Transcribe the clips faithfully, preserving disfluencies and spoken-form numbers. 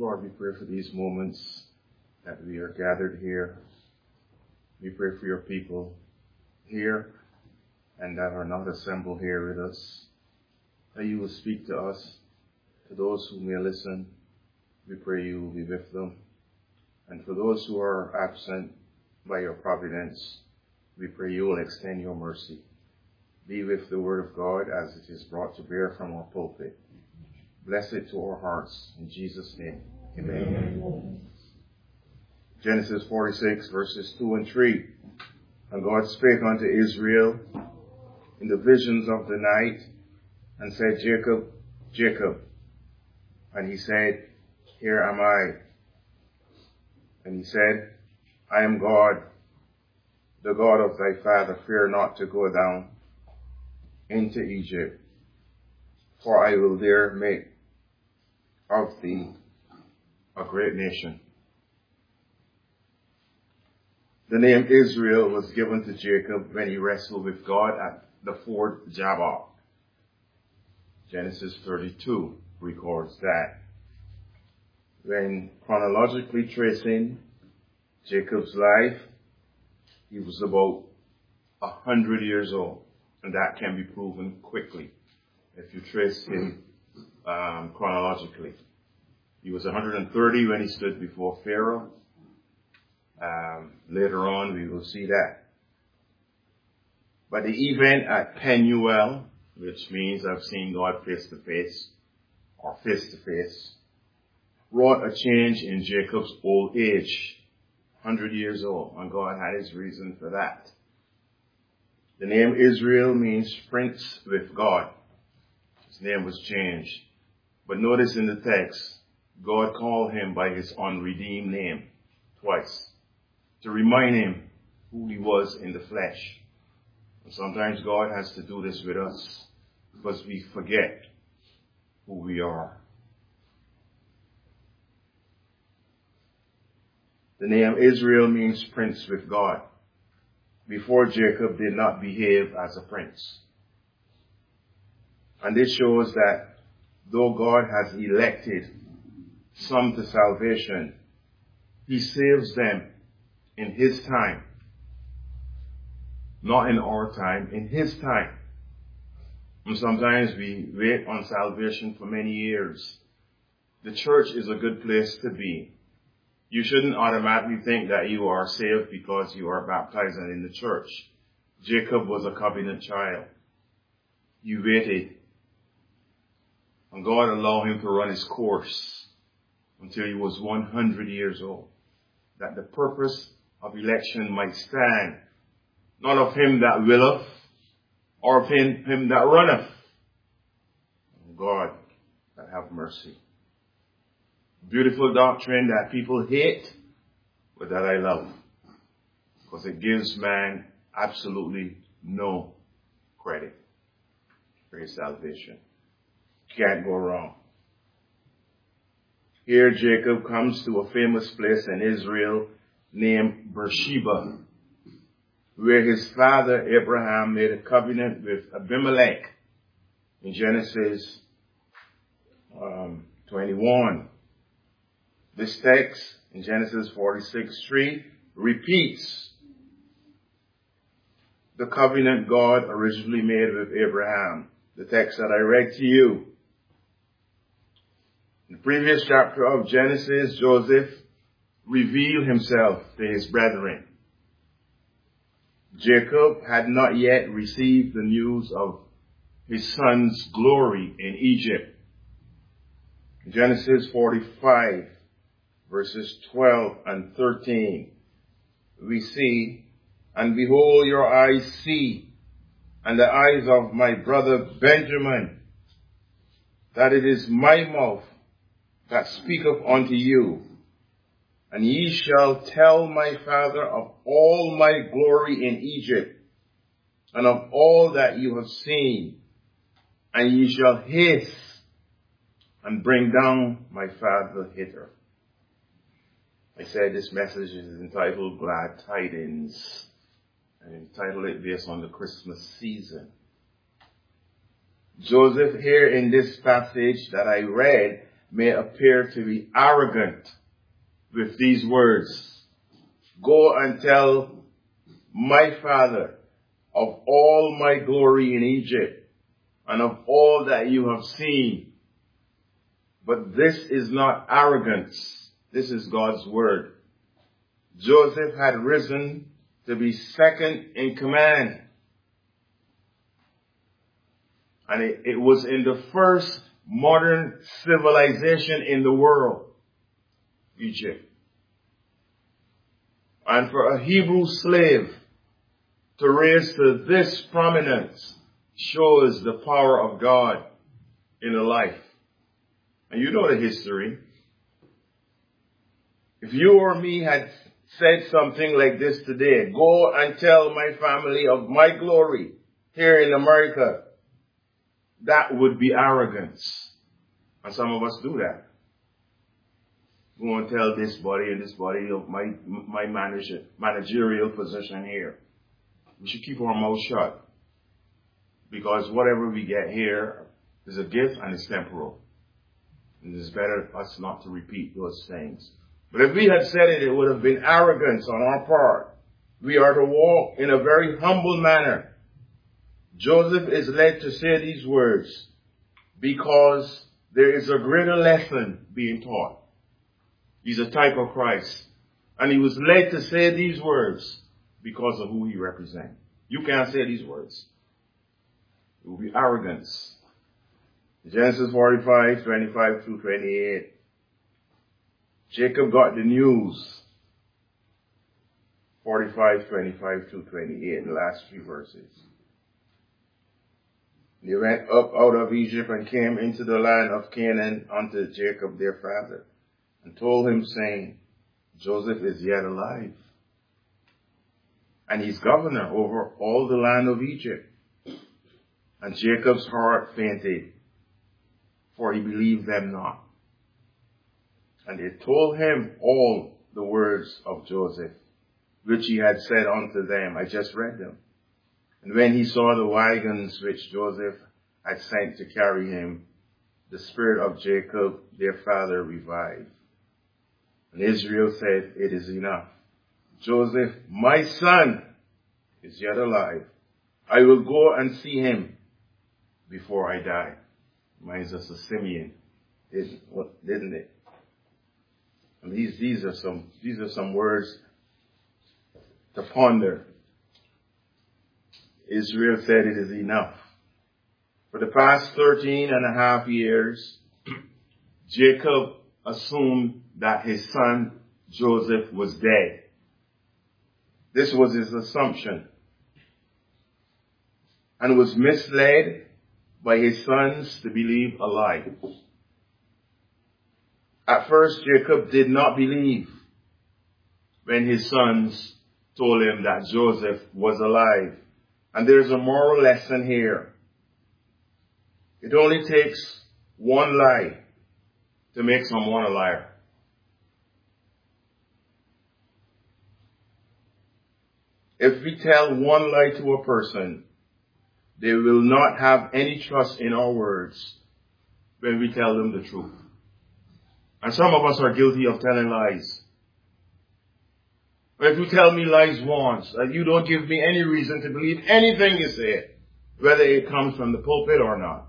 Lord, we pray for these moments that we are gathered here. We pray for your people here and that are not assembled here with us, that you will speak to us. To those who may listen, we pray you will be with them. And for those who are absent by your providence, we pray you will extend your mercy. Be with the word of God as it is brought to bear from our pulpit. Bless it to our hearts. In Jesus' name, amen. Amen. Genesis forty-six, verses two and three. And God spake unto Israel in the visions of the night, and said, Jacob, Jacob. And he said, Here am I. And he said, I am God, the God of thy father. Fear not to go down into Egypt, for I will there make of thee a great nation. The name Israel was given to Jacob when he wrestled with God at the ford Jabbok. Genesis thirty-two records that. When chronologically tracing Jacob's life, he was about a hundred years old, and that can be proven quickly if you trace him um, chronologically. He was one hundred thirty when he stood before Pharaoh. Um, later on, we will see that. But the event at Penuel, which means I've seen God face to face, or face to face, wrought a change in Jacob's old age, one hundred years old, and God had his reason for that. The name Israel means prince with God. His name was changed. But notice in the text, God called him by his unredeemed name twice to remind him who he was in the flesh. And sometimes God has to do this with us because we forget who we are. The name Israel means prince with God. Before, Jacob did not behave as a prince. And this shows that though God has elected some to salvation, he saves them in his time. Not in our time, in his time. And sometimes we wait on salvation for many years. The church is a good place to be. You shouldn't automatically think that you are saved because you are baptized and in the church. Jacob was a covenant child. He waited. And God allowed him to run his course until he was one hundred years old. That the purpose of election might stand. Not of him that willeth, or of him, him that runneth. God that have mercy. Beautiful doctrine that people hate, but that I love. Because it gives man absolutely no credit for his salvation. Can't go wrong. Here Jacob comes to a famous place in Israel named Beersheba, where his father Abraham made a covenant with Abimelech in Genesis um, twenty-one. This text in Genesis forty-six three repeats the covenant God originally made with Abraham, the text that I read to you. In the previous chapter of Genesis, Joseph revealed himself to his brethren. Jacob had not yet received the news of his son's glory in Egypt. In Genesis forty-five, verses twelve and thirteen, we see, and behold, your eyes see, and the eyes of my brother Benjamin, that it is my mouth that speaketh unto you. And ye shall tell my father of all my glory in Egypt, and of all that you have seen. And ye shall haste and bring down my father hither. I said this message is entitled Glad Tidings. I entitled it based on the Christmas season. Joseph here in this passage that I read may appear to be arrogant with these words. Go and tell my father of all my glory in Egypt and of all that you have seen. But this is not arrogance. This is God's word. Joseph had risen to be second in command. And it, it was in the first modern civilization in the world, Egypt. And for a Hebrew slave to rise to this prominence shows the power of God in a life. And you know the history. If you or me had said something like this today, go and tell my family of my glory here in America, that would be arrogance. And some of us do that. Go and tell this body and this body of my, my manager, managerial position here. We should keep our mouth shut. Because whatever we get here is a gift and it's temporal. And it's better us not to repeat those things. But if we had said it, it would have been arrogance on our part. We are to walk in a very humble manner. Joseph is led to say these words because there is a greater lesson being taught. He's a type of Christ. And he was led to say these words because of who he represents. You can't say these words. It will be arrogance. Genesis forty-five, twenty-five through twenty-eight. Jacob got the news. forty-five, twenty-five through twenty-eight, the last few verses. They went up out of Egypt and came into the land of Canaan unto Jacob their father, and told him, saying, Joseph is yet alive, and he's governor over all the land of Egypt. And Jacob's heart fainted, for he believed them not. And they told him all the words of Joseph, which he had said unto them. I just read them. And when he saw the wagons which Joseph had sent to carry him, the spirit of Jacob their father revived. And Israel said, it is enough. Joseph, my son, is yet alive. I will go and see him before I die. Reminds us of Simeon, didn't it? And these, these are some, these are some words to ponder. Israel said it is enough. For the past thirteen and a half years, Jacob assumed that his son Joseph was dead. This was his assumption, and was misled by his sons to believe a lie. At first, Jacob did not believe when his sons told him that Joseph was alive. And there's a moral lesson here. It only takes one lie to make someone a liar. If we tell one lie to a person, they will not have any trust in our words when we tell them the truth. And some of us are guilty of telling lies. But if you tell me lies once, and you don't give me any reason to believe anything you say, whether it comes from the pulpit or not.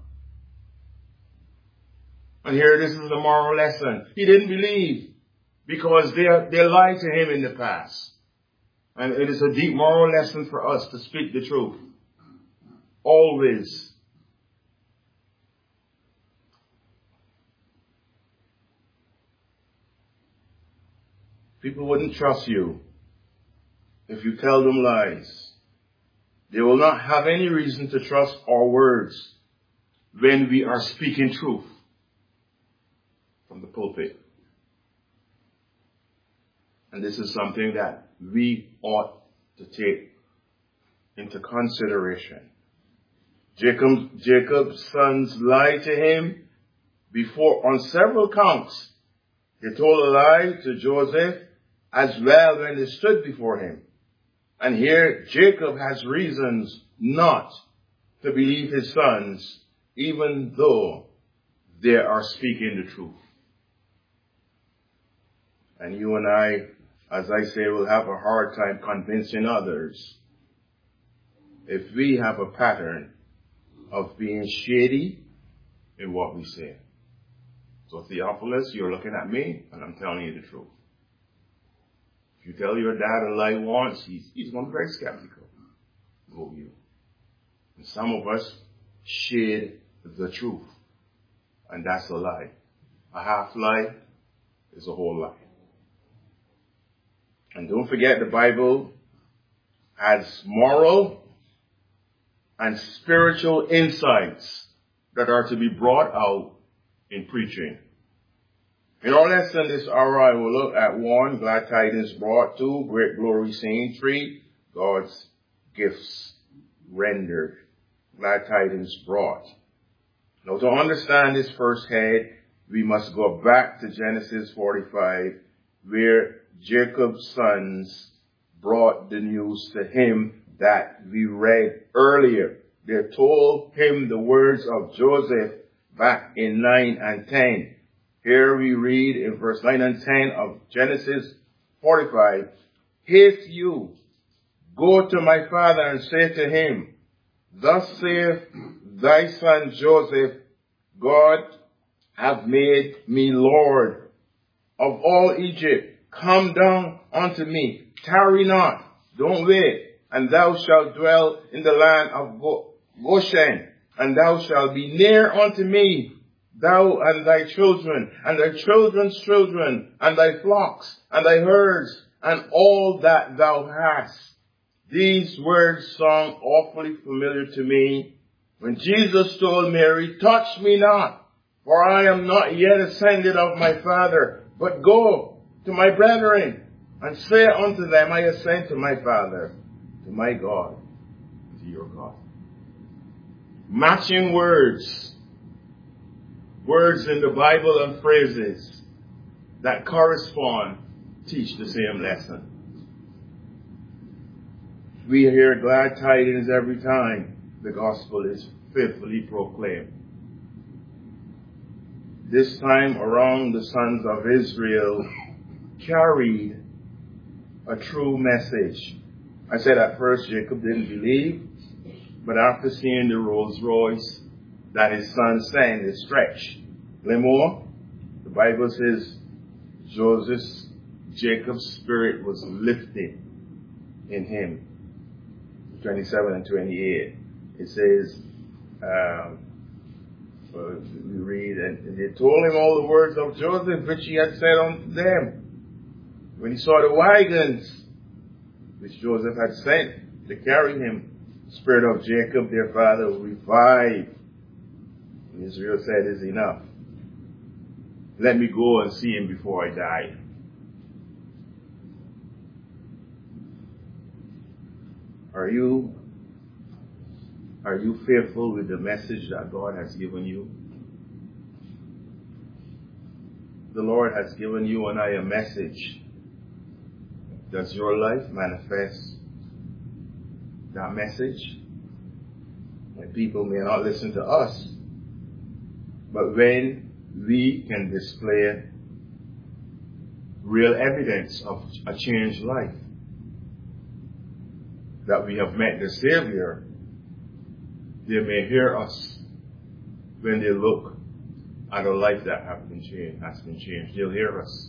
And here this is the moral lesson. He didn't believe because they, they lied to him in the past. And it is a deep moral lesson for us to speak the truth. Always. People wouldn't trust you if you tell them lies. They will not have any reason to trust our words when we are speaking truth from the pulpit. And this is something that we ought to take into consideration. Jacob, Jacob's sons lied to him before on several counts. They told a lie to Joseph as well when they stood before him. And here Jacob has reasons not to believe his sons, even though they are speaking the truth. And you and I, as I say, will have a hard time convincing others if we have a pattern of being shady in what we say. So Theophilus, you're looking at me, and I'm telling you the truth. If you tell your dad a lie once, he's, he's going to be very skeptical of you. And some of us shade the truth, and that's a lie. A half lie is a whole lie. And don't forget, the Bible has moral and spiritual insights that are to be brought out in preaching. In our lesson this hour, I will look at one, glad tidings brought; two, great glory seen; three, God's gifts rendered. Glad tidings brought. Now, to understand this first head, we must go back to Genesis forty-five, where Jacob's sons brought the news to him that we read earlier. They told him the words of Joseph back in nine and ten. Here we read in verse nine and ten of Genesis forty-five, "Haste you, go to my father and say to him, Thus saith thy son Joseph, God hath made me Lord of all Egypt. Come down unto me, tarry not, don't wait, and thou shalt dwell in the land of Goshen, and thou shalt be near unto me, thou and thy children, and thy children's children, and thy flocks, and thy herds, and all that thou hast." These words sound awfully familiar to me when Jesus told Mary, "Touch me not, for I am not yet ascended of my Father, but go to my brethren, and say unto them, I ascend to my Father, to my God, to your God." Matching words. Words in the Bible and phrases that correspond teach the same lesson. We hear glad tidings every time the gospel is faithfully proclaimed. This time around, the sons of Israel carried a true message. I said at first Jacob didn't believe, but after seeing the Rolls Royce that his son sent, it stretched. Lemore, the Bible says Joseph's, Jacob's spirit was lifted in him. twenty-seven and twenty-eight. It says, um, uh, we read, and they told him all the words of Joseph which he had said unto them. When he saw the wagons which Joseph had sent to carry him, the spirit of Jacob, their father, revived. And Israel said, "Is enough. Let me go and see him before I die." Are you, are you faithful with the message that God has given you? The Lord has given you and I a message. Does your life manifest that message? And people may not listen to us, but when we can display real evidence of a changed life, that we have met the Savior, they may hear us when they look at a life that have been changed, has been changed. They'll hear us.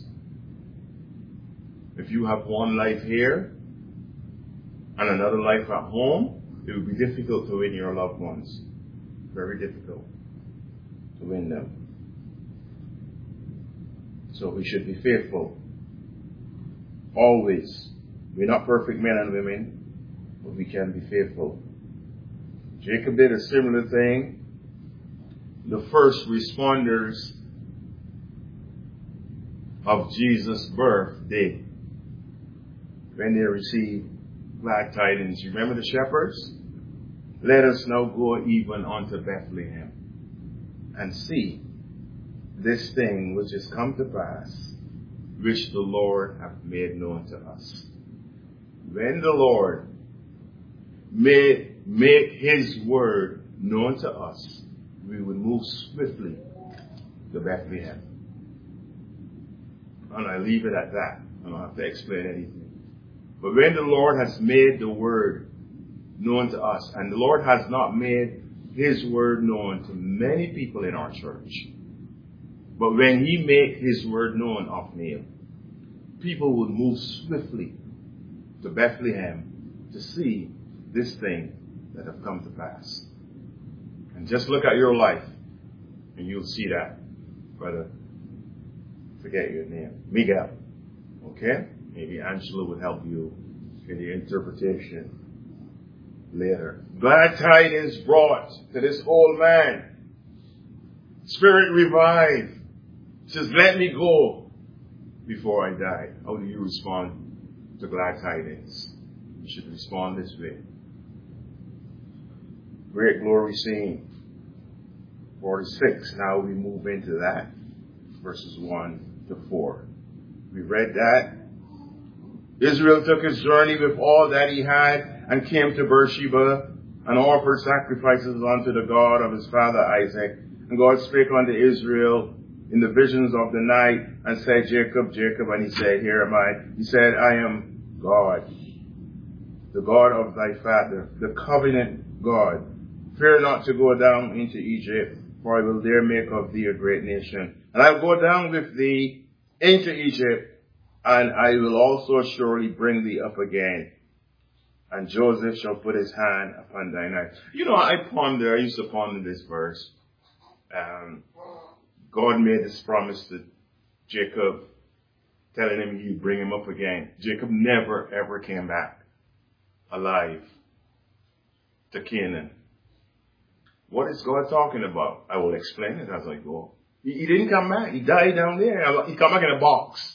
If you have one life here and another life at home, it will be difficult to win your loved ones. Very difficult to win them. So we should be faithful. Always. We're not perfect men and women, but we can be faithful. Jacob did a similar thing. The first responders of Jesus' birth did when they received glad tidings. Remember the shepherds? "Let us now go even unto Bethlehem and see this thing which is come to pass, which the Lord hath made known to us." When the Lord may make his word known to us, we would move swiftly to Bethlehem. And I leave it at that. I don't have to explain anything. But when the Lord has made the word known to us, and the Lord has not made his word known to many people in our church, but when he made his word known of Neil, people would move swiftly to Bethlehem to see this thing that have come to pass. And just look at your life, and you'll see that. Brother, forget your name. Miguel. Okay? Maybe Angela would help you in the interpretation later. Glad tidings brought to this old man. Spirit revived. Says, let me go before I die. How do you respond to glad tidings? You should respond this way. Great glory scene. forty-six. Now we move into that. Verses one to four. We read that. Israel took his journey with all that he had and came to Beersheba and offered sacrifices unto the God of his father Isaac. And God spake unto Israel in the visions of the night and said, Jacob, Jacob. And he said, here am I. He said, I am God, the God of thy father, the covenant God. Fear not to go down into Egypt, for I will there make of thee a great nation. And I will go down with thee into Egypt, and I will also surely bring thee up again. And Joseph shall put his hand upon thine eyes. You know, I ponder, I used to ponder this verse. Um, God made this promise to Jacob, telling him he'd bring him up again. Jacob never, ever came back alive to Canaan. What is God talking about? I will explain it as I go. He, he didn't come back. He died down there. He come back in a box.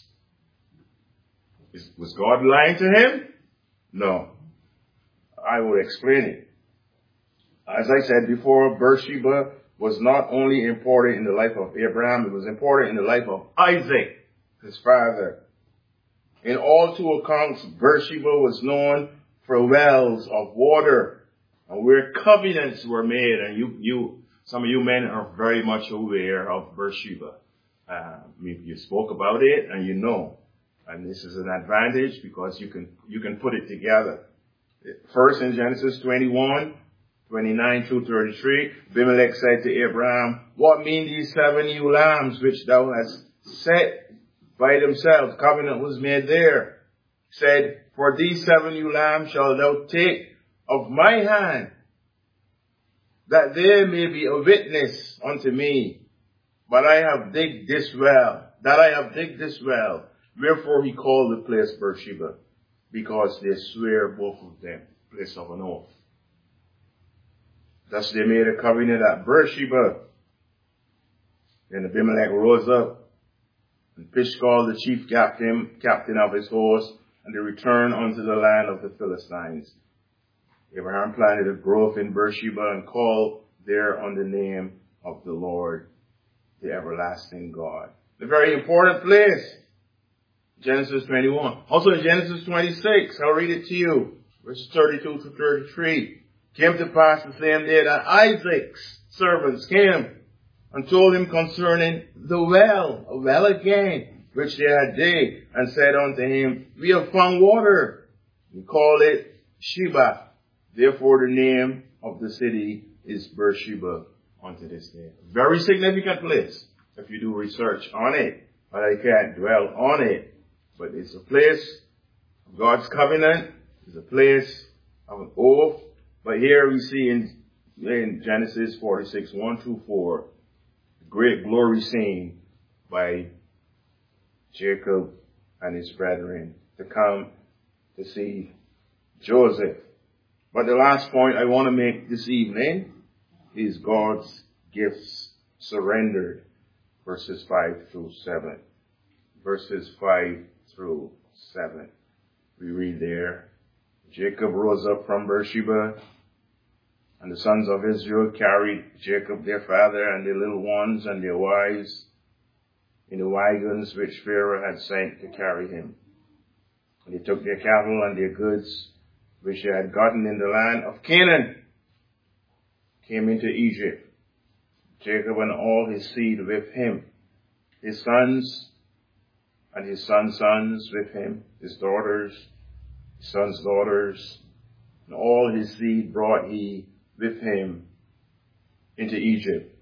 Is, was God lying to him? No. I will explain it. As I said before, Beersheba was not only important in the life of Abraham, it was important in the life of Isaac, his father. In all two accounts, Beersheba was known for wells of water, and where covenants were made. And you, you, some of you men are very much aware of Beersheba. Uh, you spoke about it, and you know. And this is an advantage because you can you can put it together. First in Genesis twenty-one, twenty-nine through thirty-three, Abimelech said to Abraham, what mean these seven ewe lambs which thou hast set by themselves? Covenant was made there. Said, for these seven ewe lambs shalt thou take of my hand, that there may be a witness unto me. But I have digged this well, that I have digged this well. Wherefore he called the place Beersheba, because they swear both of them, place of an oath. Thus they made a covenant at Beersheba. Then Abimelech rose up, and Pishkal, the chief captain, captain of his horse, and they returned unto the land of the Philistines. Abraham planted a grove in Beersheba and called there on the name of the Lord, the everlasting God. A very important place. Genesis twenty-one. Also in Genesis twenty-six, I'll read it to you. Verses thirty-two to thirty-three. Came to pass the same day that Isaac's servants came and told him concerning the well, a well again, which they had digged, and said unto him, we have found water. He called it Sheba. Therefore the name of the city is Beersheba unto this day. Very significant place if you do research on it. But I can't dwell on it. But it's a place of God's covenant. It's a place of an oath. But here we see in, in Genesis forty-six, one through four, the great glory scene by Jacob and his brethren to come to see Joseph. But the last point I want to make this evening is God's gifts surrendered, verses five through seven. Verses five through seven. We read there, Jacob rose up from Beersheba, and the sons of Israel carried Jacob their father and their little ones and their wives in the wagons which Pharaoh had sent to carry him. And they took their cattle and their goods which they had gotten in the land of Canaan, came into Egypt, Jacob and all his seed with him, his sons and his son's sons with him, his daughters, his sons' daughters, and all his seed brought he with him into Egypt.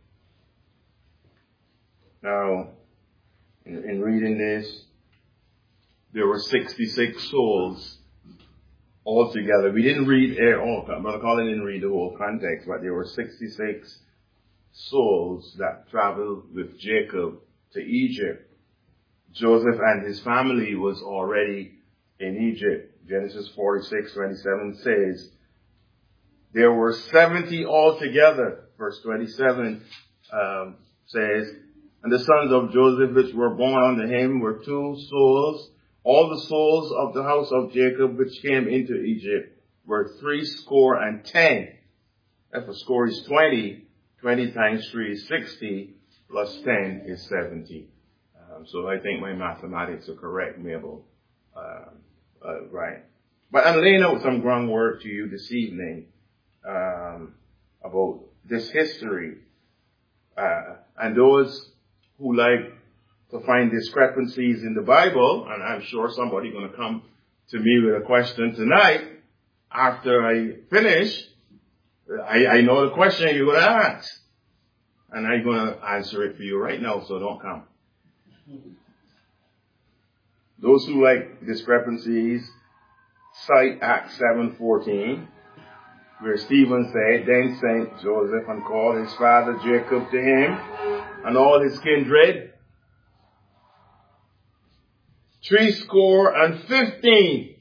Now, in, in reading this, there were sixty-six souls altogether. We didn't read all, Brother Colin didn't read the whole context, but there were sixty-six souls that traveled with Jacob to Egypt. Joseph and his family was already in Egypt. Genesis forty-six twenty-seven says, there were seventy altogether. Verse twenty-seven um, says, and the sons of Joseph which were born unto him were two souls. All the souls of the house of Jacob which came into Egypt were three score and ten. If a score is twenty, twenty times three is sixty, plus ten is seventy. Um, so I think my mathematics are correct, Mabel. Uh, uh, right. But I'm laying out some groundwork to you this evening um, about this history. Uh, and those who like to find discrepancies in the Bible, and I'm sure somebody's going to come to me with a question tonight after I finish. I, I know the question you're going to ask, and I'm going to answer it for you right now, so don't come. Those who like discrepancies, cite Acts seven fourteen, where Stephen said, then sent Joseph and called his father Jacob to him and all his kindred, three score and fifteen,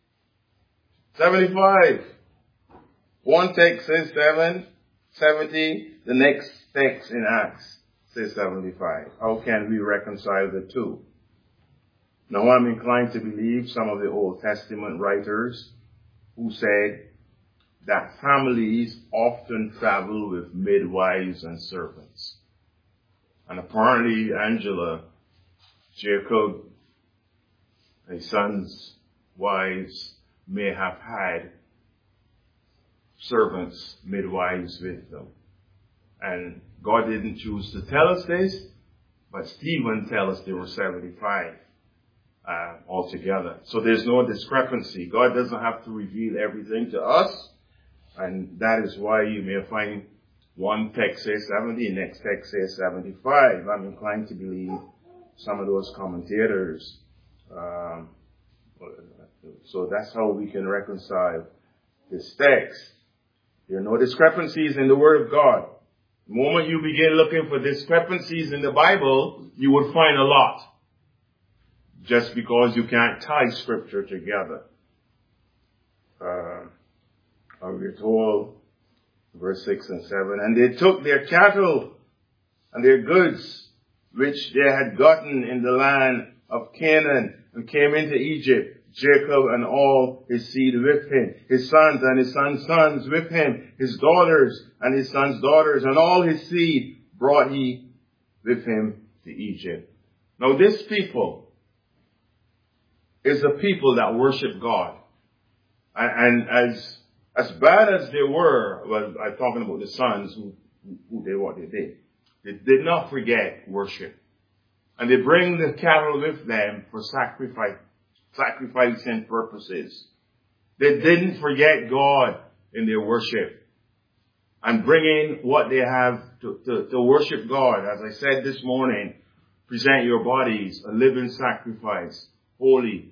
seventy-five. One text says seven, seventy. The next text in Acts says seventy-five. How can we reconcile the two? Now I'm inclined to believe some of the Old Testament writers who said that families often travel with midwives and servants. And apparently Angela, Jacob, his sons' wives may have had servants, midwives with them. And God didn't choose to tell us this, but Stephen tells us there were seventy-five uh, altogether. So there's no discrepancy. God doesn't have to reveal everything to us, and that is why you may find one text says seventy, next text says seventy-five. I'm inclined to believe some of those commentators. Um, so that's how we can reconcile this text. There are no discrepancies in the Word of God. The moment you begin looking for discrepancies in the Bible, you would find a lot. Just because you can't tie Scripture together. Uh, we're told, verse six and seven, and they took their cattle and their goods, which they had gotten in the land of Canaan, and came into Egypt. Jacob and all his seed with him, his sons and his sons' sons with him, his daughters and his sons' daughters, and all his seed brought he with him to Egypt. Now this people is a people that worship God. And, and as as bad as they were, well, I'm talking about the sons who, who did what they did. They did not forget worship. And they bring the cattle with them for sacrifice. Sacrificing purposes. They didn't forget God in their worship and bringing what they have to, to, to worship God. As I said this morning, present your bodies a living sacrifice, holy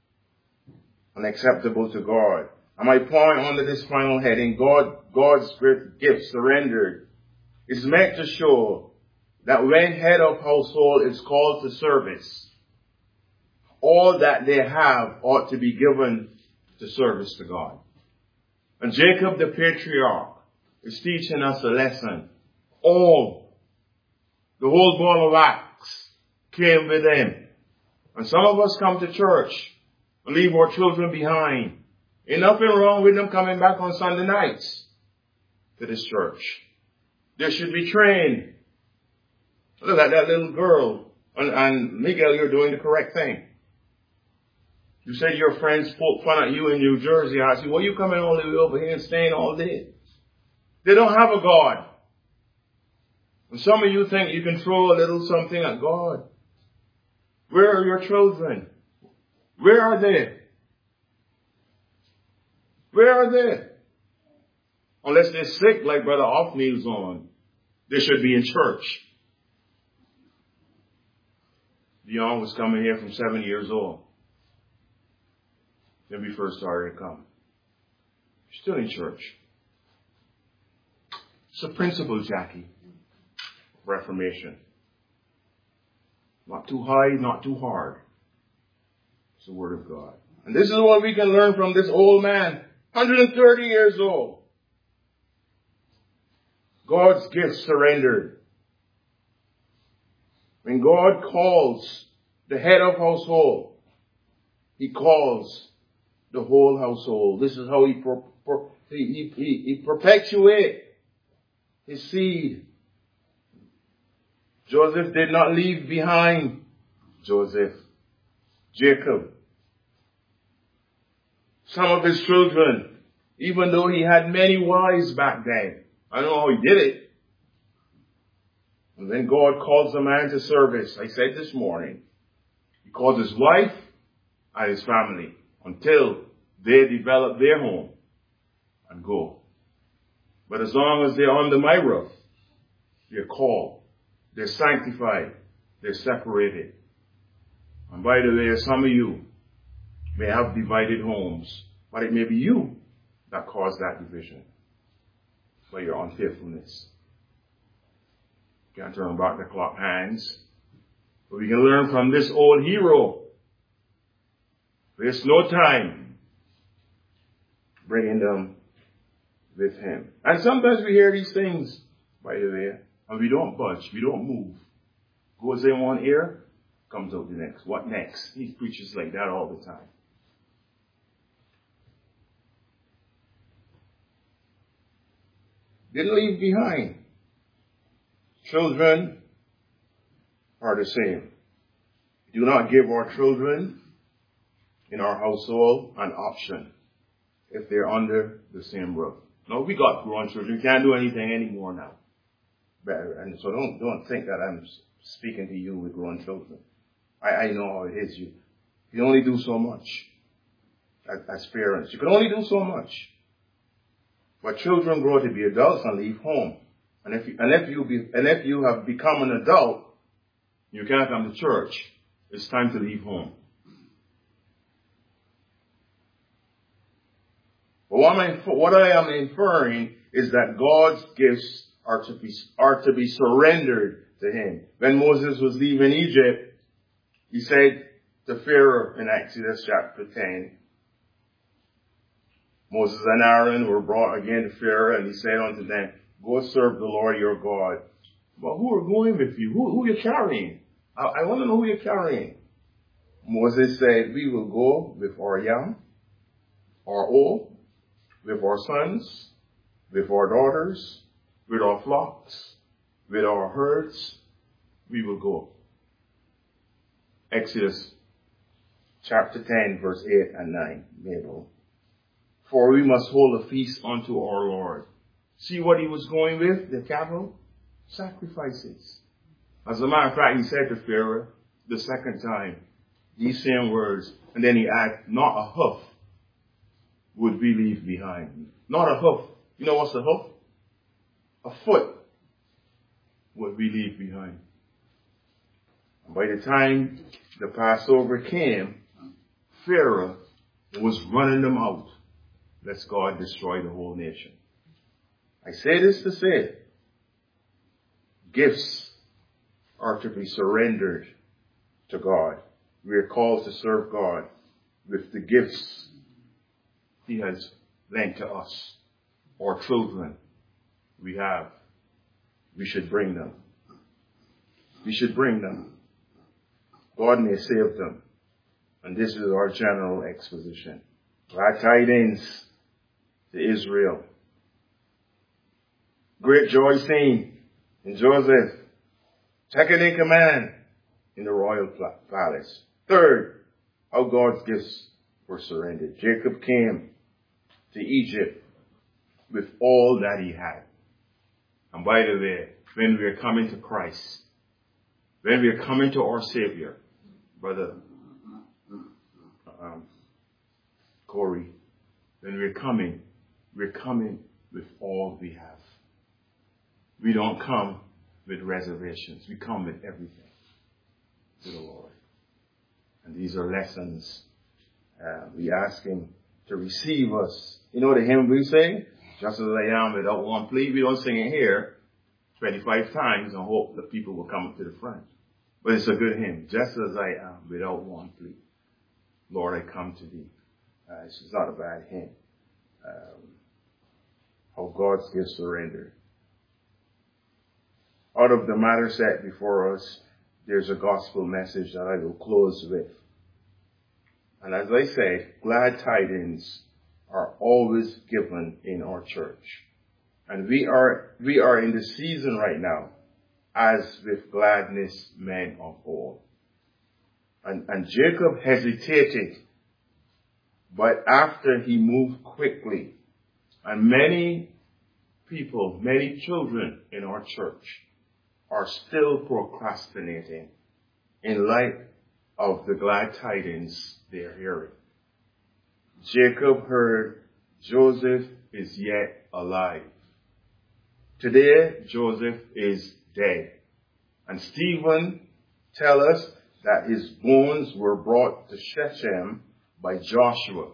and acceptable to God. And my point under this final heading, God, God's great gift surrendered, is meant to show that when head of household is called to service, all that they have ought to be given to service to God. And Jacob the patriarch is teaching us a lesson. All, the whole ball of wax came with him. And some of us come to church and leave our children behind. Ain't nothing wrong with them coming back on Sunday nights to this church. They should be trained. Look at that little girl. And, and Miguel, you're doing the correct thing. You said your friends poke fun at you in New Jersey. I said, well, you coming all the way over here and staying all day? They don't have a God. And some of you think you can throw a little something at God. Where are your children? Where are they? Where are they? Unless they're sick like Brother Othniel's on, they should be in church. Dion was coming here from seven years old. When we first started to come. Still in church. It's a principle, Jackie. Reformation. Not too high, not too hard. It's the Word of God. And this is what we can learn from this old man, one hundred thirty years old. God's gift surrendered. When God calls the head of household, He calls the whole household. This is how He pro, pro, he, he, he perpetuates His seed. Joseph did not leave behind Joseph, Jacob. Some of his children, even though he had many wives back then. I don't know how he did it. And then God calls a man to service. I said this morning. He calls his wife and his family until they develop their home and go. But as long as they're under my roof, they're called. They're sanctified. They're separated. And by the way, some of you may have divided homes, but it may be you that caused that division by your unfaithfulness. Can't turn back the clock hands. But we can learn from this old hero. Waste no time bringing them with him. And sometimes we hear these things, by the way, and we don't budge, we don't move. Goes in one ear, comes out the next. What next? He preaches like that all the time. Didn't leave behind. Children are the same. Do not give our children in our household an option if they're under the same roof. No, we got grown children. We can't do anything anymore now. Better. And so don't don't think that I'm speaking to you with grown children. I, I know how it is. You you can only do so much as, as parents. You can only do so much. But children grow to be adults and leave home. And if you, and if you be, and if you have become an adult, you can't come to church. It's time to leave home. But what, I'm, what I am inferring is that God's gifts are to be are to be surrendered to Him. When Moses was leaving Egypt, he said to Pharaoh in Exodus chapter ten, Moses and Aaron were brought again to Pharaoh, and he said unto them, go serve the Lord your God. But who are going with you? Who, who are you carrying? I, I want to know who you're carrying. Moses said, we will go with our young, our old, with our sons, with our daughters, with our flocks, with our herds. We will go. Exodus chapter ten, verse eight and nine, Mabel. For we must hold a feast unto our Lord. See what he was going with? The cattle? Sacrifices. As a matter of fact, he said to Pharaoh the second time these same words. And then he added, not a hoof would we leave behind. Not a hoof. You know what's a hoof? A foot would we leave behind. And by the time the Passover came, Pharaoh was running them out. Lest God destroy the whole nation. I say this to say, gifts are to be surrendered to God. We are called to serve God with the gifts He has lent to us. Or children we have. We should bring them. We should bring them. God may save them. And this is our general exposition. Glad tidings to Israel. Great joy seen in Joseph. Second in command in the royal palace. Third, how God's gifts were surrendered. Jacob came to Egypt with all that he had. And by the way, when we are coming to Christ, when we are coming to our Savior, Brother um, Corey, when we're coming, we're coming with all we have. We don't come with reservations. We come with everything to the Lord. And these are lessons. Uh, we ask Him to receive us. You know the hymn we sing? Just as I am without one plea. We don't sing it here twenty-five times and hope that people will come up to the front. But it's a good hymn. Just as I am without one plea. Lord, I come to Thee. Uh, it's not a bad hymn. Um, how God's gift surrendered. Out of the matter set before us, there's a gospel message that I will close with. And as I said, glad tidings are always given in our church. And we are, we are in the season right now, as with gladness men of old. And, and Jacob hesitated, but after he moved quickly, and many people, many children in our church are still procrastinating in light of the glad tidings they are hearing. Jacob heard Joseph is yet alive. Today, Joseph is dead. And Stephen tells us that his bones were brought to Shechem by Joshua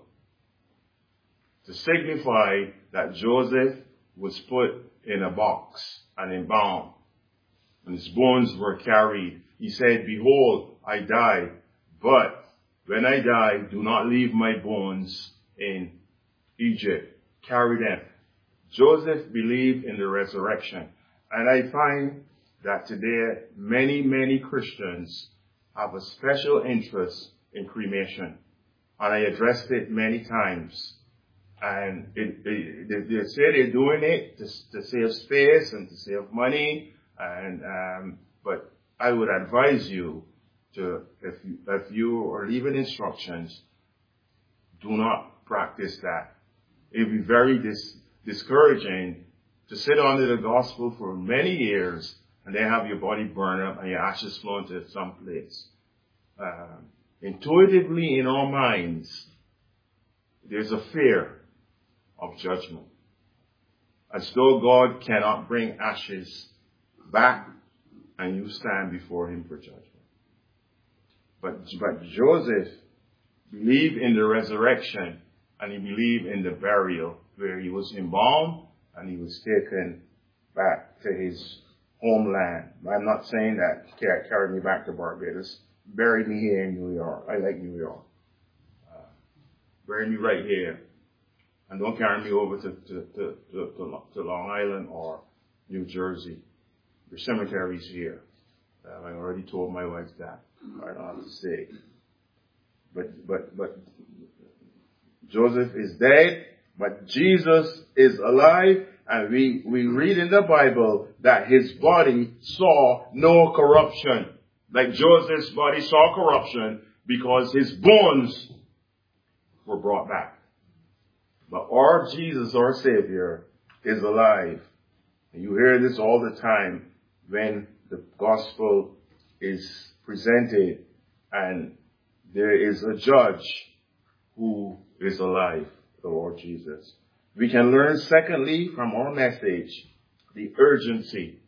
to signify that Joseph was put in a box and embalmed. And his bones were carried. He said, behold, I die, but when I die, do not leave my bones in Egypt. Carry them. Joseph believed in the resurrection. And I find that today many, many Christians have a special interest in cremation. And I addressed it many times. And it, it, they, they say they're doing it to, to save space and to save money. And um, but I would advise you to, if you, if you are leaving instructions, do not practice that. It would be very dis, discouraging to sit under the gospel for many years and then have your body burn up and your ashes flown to some place. Uh, intuitively in our minds, there's a fear of judgment. As though God cannot bring ashes back and you stand before Him for judgment. But, but Joseph believed in the resurrection and he believed in the burial where he was embalmed and he was taken back to his homeland. I'm not saying that he carried me back to Barbados. Buried me here in New York. I like New York. Uh, bury me right here. And don't carry me over to, to, to, to, to Long Island or New Jersey. The cemetery's here. Uh, I already told my wife that. I don't have to say. But, but, but Joseph is dead, but Jesus is alive, and we, we read in the Bible that his body saw no corruption. Like Joseph's body saw corruption because his bones were brought back. But our Jesus, our Savior, is alive. And you hear this all the time when the gospel is presented and there is a judge who is alive, the Lord Jesus. We can learn, secondly, from our message, the urgency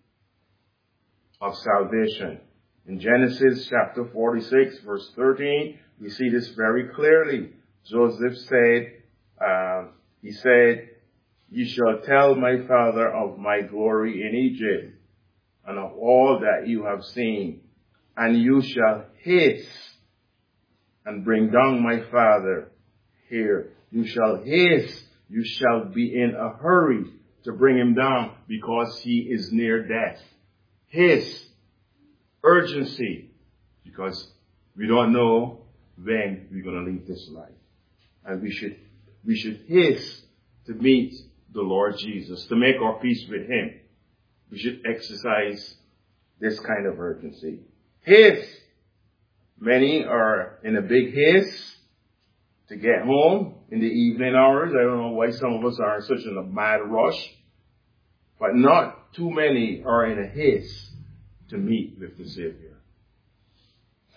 of salvation. In Genesis chapter forty-six, verse thirteen, we see this very clearly. Joseph said, uh, he said, "You shall tell my father of my glory in Egypt, and of all that you have seen, and you shall haste and bring down my father here. You shall haste, you shall be in a hurry to bring him down, because he is near death." Haste, urgency, because we don't know when we're going to leave this life. And we should, we should haste to meet the Lord Jesus, to make our peace with him. We should exercise this kind of urgency. Haste. Many are in a big haste to get home in the evening hours. I don't know why some of us are in such a mad rush. But not too many are in a haste to meet with the Savior.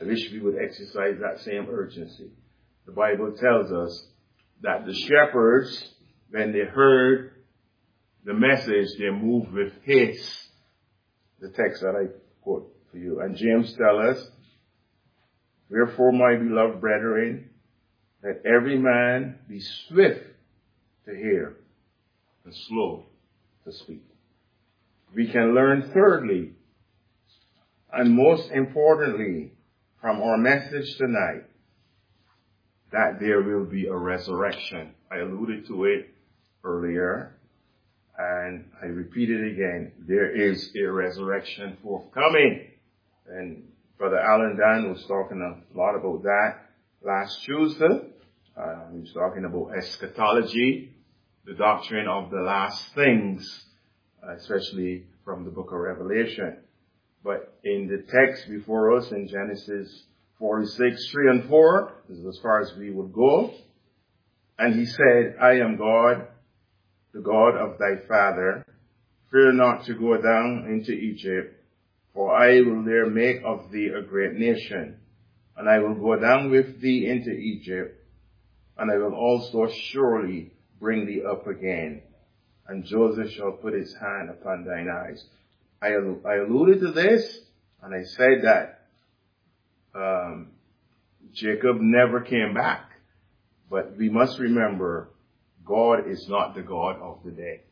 I wish we would exercise that same urgency. The Bible tells us that the shepherds, when they heard the message, they moved with haste. The text that I quote for you. And James tells us, wherefore, my beloved brethren, let every man be swift to hear and slow to speak. We can learn thirdly, and most importantly, from our message tonight, that there will be a resurrection. I alluded to it earlier, and I repeat it again. There is a resurrection forthcoming. And Brother Alan Dan was talking a lot about that last Tuesday. Uh, he was talking about eschatology, the doctrine of the last things, uh, especially from the book of Revelation. But in the text before us in Genesis forty-six, three and four, this is as far as we would go. And he said, I am God, the God of thy father. Fear not to go down into Egypt, for I will there make of thee a great nation. And I will go down with thee into Egypt, and I will also surely bring thee up again. And Joseph shall put his hand upon thine eyes. I, I alluded to this, and I said that um, Jacob never came back. But we must remember, God is not the God of the day.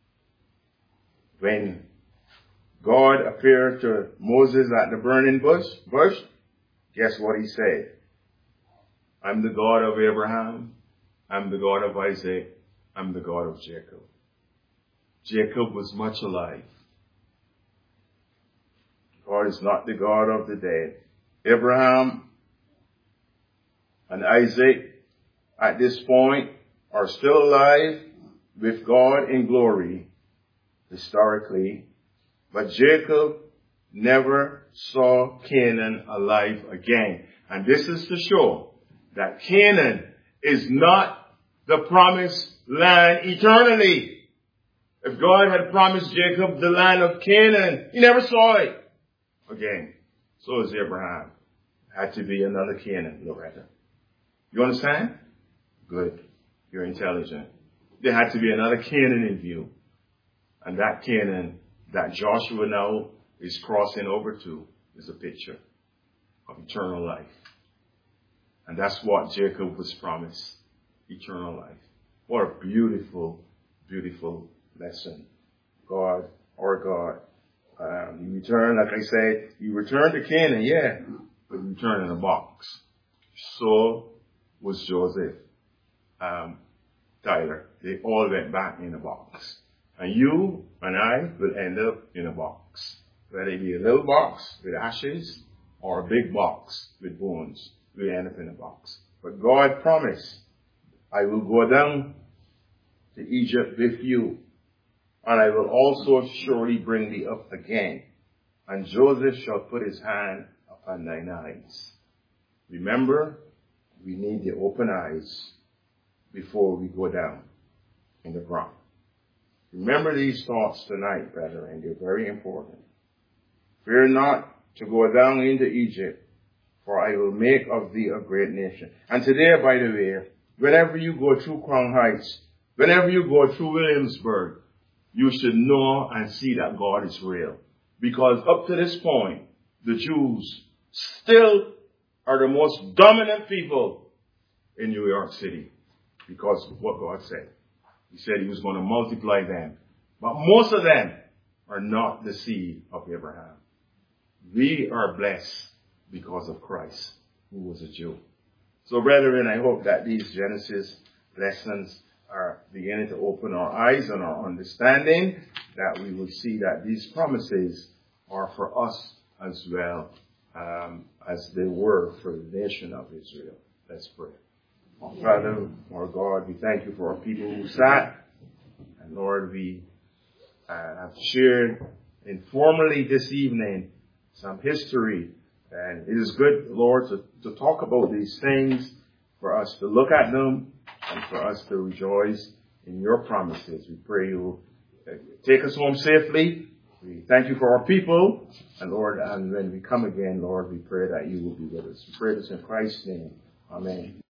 When God appeared to Moses at the burning bush, bush, guess what he said? I'm the God of Abraham. I'm the God of Isaac. I'm the God of Jacob. Jacob was much alive. God is not the God of the dead. Abraham and Isaac at this point are still alive with God in glory historically. But Jacob never saw Canaan alive again. And this is to show that Canaan is not the promised land eternally. If God had promised Jacob the land of Canaan, he never saw it again. So is Abraham. Had to be another Canaan, Loretta. You understand? Good. You're intelligent. There had to be another Canaan in view. And that Canaan that Joshua now is crossing over to is a picture of eternal life. And that's what Jacob was promised, eternal life. What a beautiful, beautiful lesson. God, our God. Um, he returned, like I said, he returned to Canaan, yeah, but he returned in a box. So was Joseph. Um, Tyler, they all went back in a box. And you and I will end up in a box. Whether it be a little box with ashes or a big box with bones, we'll end up in a box. But God promised, I will go down to Egypt with you, and I will also surely bring thee up again. And Joseph shall put his hand upon thine eyes. Remember, we need the open eyes before we go down in the ground. Remember these thoughts tonight, brethren. They're very important. Fear not to go down into Egypt, for I will make of thee a great nation. And today, by the way, whenever you go through Crown Heights, whenever you go through Williamsburg, you should know and see that God is real. Because up to this point, the Jews still are the most dominant people in New York City because of what God said. He said he was going to multiply them. But most of them are not the seed of Abraham. We are blessed because of Christ, who was a Jew. So, brethren, I hope that these Genesis lessons are beginning to open our eyes and our understanding, that we will see that these promises are for us as well, um, as they were for the nation of Israel. Let's pray. Our Father, our God, we thank you for our people who sat. And Lord, we uh, have shared informally this evening some history. And it is good, Lord, to, to talk about these things, for us to look at them, and for us to rejoice in your promises. We pray you uh, take us home safely, We thank you for our people. And Lord, and when we come again, Lord, we pray that you will be with us. We pray this in Christ's name. Amen.